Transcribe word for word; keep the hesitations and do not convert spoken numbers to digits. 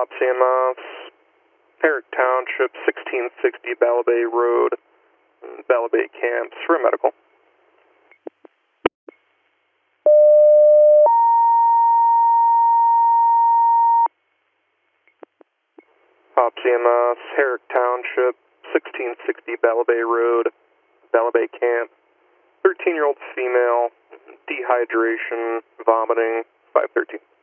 Pop C M S, Herrick Township, sixteen sixty Ballabay Road, Ballabay Camps for medical. Pop C M S, Herrick Township, sixteen sixty Ballabay Road, Ballabay Camp, thirteen-year-old female, dehydration, vomiting, five thirteen.